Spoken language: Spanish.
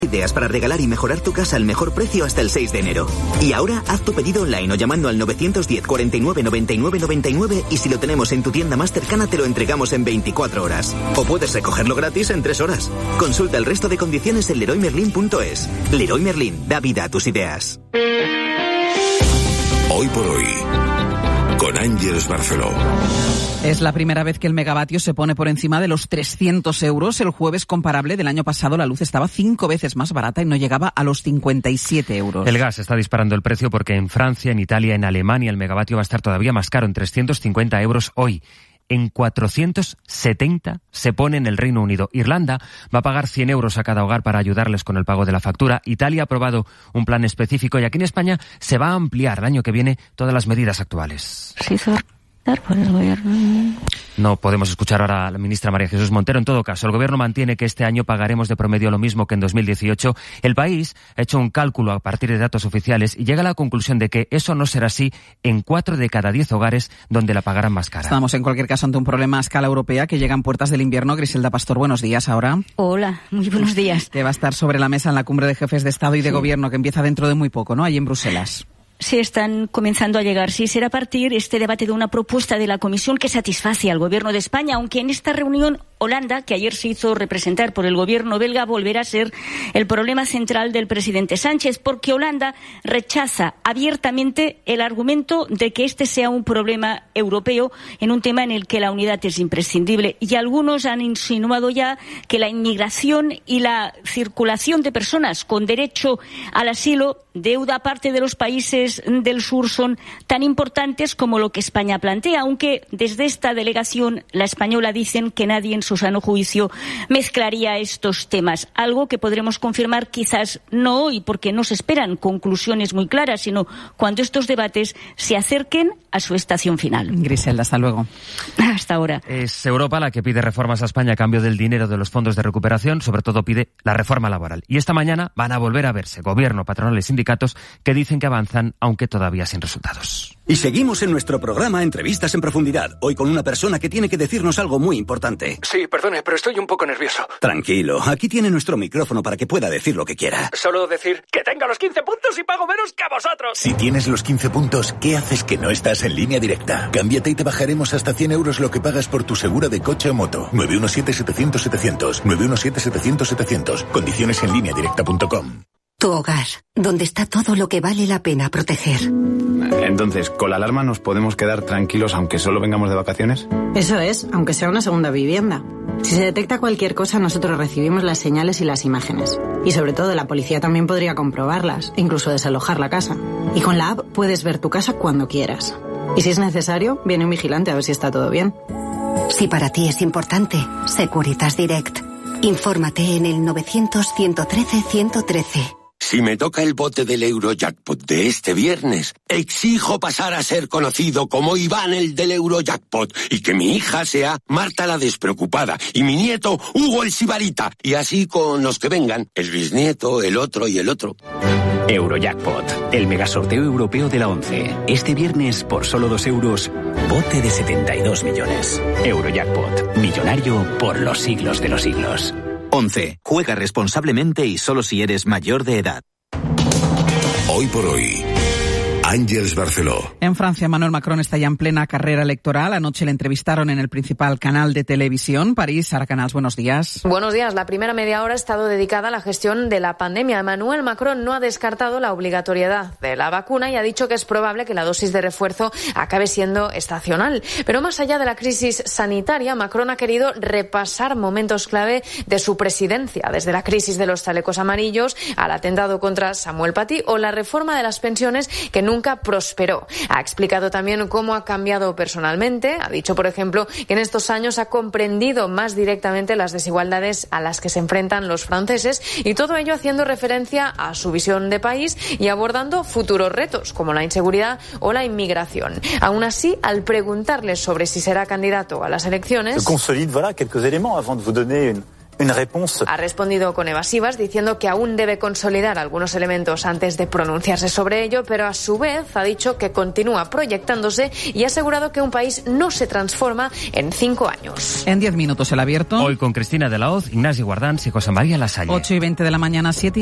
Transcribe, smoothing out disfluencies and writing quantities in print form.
Ideas para regalar y mejorar tu casa al mejor precio hasta el 6 de enero. Y ahora haz tu pedido online o llamando al 910 49 99 99 y si lo tenemos en tu tienda más cercana te lo entregamos en 24 horas. O puedes recogerlo gratis en 3 horas. Consulta el resto de condiciones en leroymerlin.es. Leroy Merlin, da vida a tus ideas. Hoy por hoy, con Ángeles Barceló. Es la primera vez que el megavatio se pone por encima de los 300 euros. El jueves comparable del año pasado la luz estaba 5 veces más barata y no llegaba a los 57 euros. El gas está disparando el precio porque en Francia, en Italia, en Alemania el megavatio va a estar todavía más caro, en 350 euros hoy. En 470 se pone en el Reino Unido. Irlanda va a pagar 100 euros a cada hogar para ayudarles con el pago de la factura. Italia ha aprobado un plan específico y aquí en España se va a ampliar el año que viene todas las medidas actuales. Sí, por el gobierno. No podemos escuchar ahora a la ministra María Jesús Montero. En todo caso, el gobierno mantiene que este año pagaremos de promedio lo mismo que en 2018. El país ha hecho un cálculo a partir de datos oficiales y llega a la conclusión de que eso no será así en 4 de cada 10 hogares donde la pagarán más cara. Estamos en cualquier caso ante un problema a escala europea que llega en puertas del invierno. Griselda Pastor, buenos días ahora. Hola, muy buenos días. Que va a estar sobre la mesa en la cumbre de jefes de Estado y de Gobierno que empieza dentro de muy poco, ¿no? Ahí en Bruselas. Sí, están comenzando a llegar. Sí, será a partir este debate de una propuesta de la Comisión que satisface al Gobierno de España, aunque en esta reunión Holanda, que ayer se hizo representar por el Gobierno belga, volverá a ser el problema central del presidente Sánchez, porque Holanda rechaza abiertamente el argumento de que este sea un problema europeo en un tema en el que la unidad es imprescindible. Y algunos han insinuado ya que la inmigración y la circulación de personas con derecho al asilo, deuda parte de los países del sur, son tan importantes como lo que España plantea, aunque desde esta delegación, la española, dicen que nadie en su sano juicio mezclaría estos temas. Algo que podremos confirmar quizás no hoy, porque no se esperan conclusiones muy claras, sino cuando estos debates se acerquen a su estación final. Griselda, hasta luego. Hasta ahora. Es Europa la que pide reformas a España a cambio del dinero de los fondos de recuperación, sobre todo pide la reforma laboral. Y esta mañana van a volver a verse gobierno, patronales y sindicatos que dicen que avanzan, aunque todavía sin resultados. Y seguimos en nuestro programa Entrevistas en Profundidad, hoy con una persona que tiene que decirnos algo muy importante. Sí, perdone, pero estoy un poco nervioso. Tranquilo, aquí tiene nuestro micrófono para que pueda decir lo que quiera. Solo decir que tenga los 15 puntos y pago menos que a vosotros. Si tienes los 15 puntos, ¿qué haces que no estás en Línea Directa? Cámbiate y te bajaremos hasta 100 euros lo que pagas por tu segura de coche o moto. 917-700-700. 917-700-700. Condiciones en lineadirecta.com. Tu hogar, donde está todo lo que vale la pena proteger. Entonces, ¿con la alarma nos podemos quedar tranquilos aunque solo vengamos de vacaciones? Eso es, aunque sea una segunda vivienda. Si se detecta cualquier cosa, nosotros recibimos las señales y las imágenes. Y sobre todo, la policía también podría comprobarlas, incluso desalojar la casa. Y con la app puedes ver tu casa cuando quieras. Y si es necesario, viene un vigilante a ver si está todo bien. Si para ti es importante, Securitas Direct. Infórmate en el 900-113-113. Si me toca el bote del Eurojackpot de este viernes, exijo pasar a ser conocido como Iván el del Eurojackpot y que mi hija sea Marta la despreocupada y mi nieto Hugo el sibarita y así con los que vengan, el bisnieto, el otro y el otro. Eurojackpot, el megasorteo europeo de la 11. Este viernes, por solo 2 euros, bote de 72 millones. Eurojackpot, millonario por los siglos de los siglos. 11. Juega responsablemente y solo si eres mayor de edad. Hoy por hoy, Ángeles Barceló. En Francia, Emmanuel Macron está ya en plena carrera electoral. Anoche le entrevistaron en el principal canal de televisión. París, Sara Canals, buenos días. Buenos días. La primera media hora ha estado dedicada a la gestión de la pandemia. Emmanuel Macron no ha descartado la obligatoriedad de la vacuna y ha dicho que es probable que la dosis de refuerzo acabe siendo estacional. Pero más allá de la crisis sanitaria, Macron ha querido repasar momentos clave de su presidencia, desde la crisis de los chalecos amarillos al atentado contra Samuel Paty o la reforma de las pensiones que nunca prosperó. Ha explicado también cómo ha cambiado personalmente. Ha dicho, por ejemplo, que en estos años ha comprendido más directamente las desigualdades a las que se enfrentan los franceses y todo ello haciendo referencia a su visión de país y abordando futuros retos como la inseguridad o la inmigración. Aún así, al preguntarle sobre si será candidato a las elecciones... Consolide, voilà, quelques éléments avant de vous donner Ha respondido con evasivas, diciendo que aún debe consolidar algunos elementos antes de pronunciarse sobre ello, pero a su vez ha dicho que continúa proyectándose y ha asegurado que un país no se transforma en 5 años. En 10 minutos el abierto. Hoy con Cristina de la Hoz, Ignasi Guardans y José María Lasalle. 8:20 de la mañana, 7.